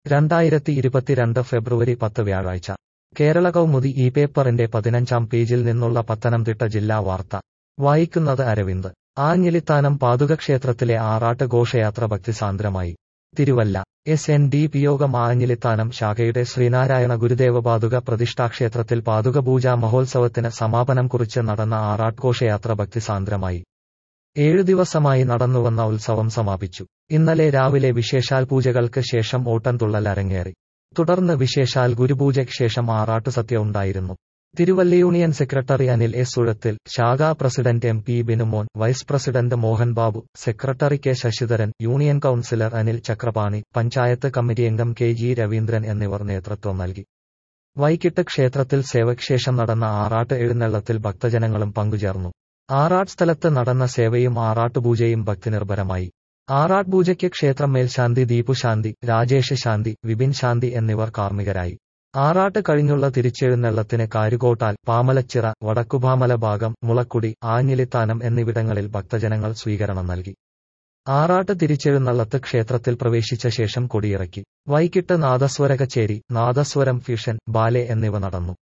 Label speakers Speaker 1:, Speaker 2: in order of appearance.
Speaker 1: 2022 ഫെബ്രുവരി 10 വ്യാഴാഴ്ച കേരള കൗമുദി ഈ പേപ്പറിന്റെ 15-ാം പേജിൽ നിന്നുള്ള പത്തനംതിട്ട ജില്ലാ വാർത്ത വായിക്കുന്നത് അരവിന്ദ്. ആഞ്ഞിലിത്താനം പാതുകക്ഷേത്രത്തിലെ ആറാട്ട് ഘോഷയാത്ര ഭക്തിസാന്ദ്രമായി. തിരുവല്ല. SNDP യോഗം ആഞ്ഞിലിത്താനം ശാഖയുടെ ശ്രീനാരായണ ഗുരുദേവ പാതുക പ്രതിഷ്ഠാക്ഷേത്രത്തിൽ പാതുകപൂജാ മഹോത്സവത്തിന് സമാപനം കുറിച്ച് നടന്ന ആറാട്ഘോഷയാത്ര ഭക്തിസാന്ദ്രമായി. 7 ദിവസമായി നടന്നുവന്ന ഉത്സവം സമാപിച്ചു. ഇന്നലെ രാവിലെ വിശേഷാൽ പൂജകൾക്ക് ശേഷം ഓട്ടൻതുള്ളൽ അരങ്ങേറി. തുടർന്ന് വിശേഷാൽ ഗുരുപൂജയ്ക്ക് ശേഷം ആറാട്ടുസദ്യ ഉണ്ടായിരുന്നു. Thiruvalla union secretary Anil S Suzhathil, ശാഖാ president MP Binumon, vice president Mohan Babu, secretary K Sasidharan, union councillor Anil Chakrapani, panchayat committee അംഗം KG രവീന്ദ്രൻ എന്നിവർ നേതൃത്വം നൽകി. വൈകിട്ട് ക്ഷേത്രത്തിൽ സേവയ്ക്ക് ശേഷം നടന്ന ആറാട്ട് എഴുന്നള്ളത്തിൽ ഭക്തജനങ്ങളും പങ്കുചേർന്നു. ആറാട്ട് സ്ഥലത്ത് നടന്ന സേവയും ആറാട്ടുപൂജയും ഭക്തിനിർഭരമായി. ആറാട്ട് പൂജയ്ക്ക് ക്ഷേത്രം മേൽശാന്തി ദീപു ശാന്തി, രാജേഷ് ശാന്തി, വിപിൻ ശാന്തി എന്നിവർ കാർമ്മികരായി. ആറാട്ട് കഴിഞ്ഞുള്ള തിരിച്ചെഴുന്നള്ളത്തിന് കാരുകോട്ടാൽ, പാമലച്ചിറ, വടക്കുപാമല ഭാഗം, മുളക്കുടി, ആഞ്ഞിലിത്താനം എന്നിവിടങ്ങളിൽ ഭക്തജനങ്ങൾ സ്വീകരണം നൽകി. ആറാട്ട് തിരിച്ചെഴുന്നള്ളത്ത് ക്ഷേത്രത്തിൽ പ്രവേശിച്ച ശേഷം കൊടിയിറക്കി. വൈകിട്ട് നാദസ്വര കച്ചേരി, നാദസ്വരം ഫ്യൂഷൻ, ബാലെ എന്നിവ നടന്നു.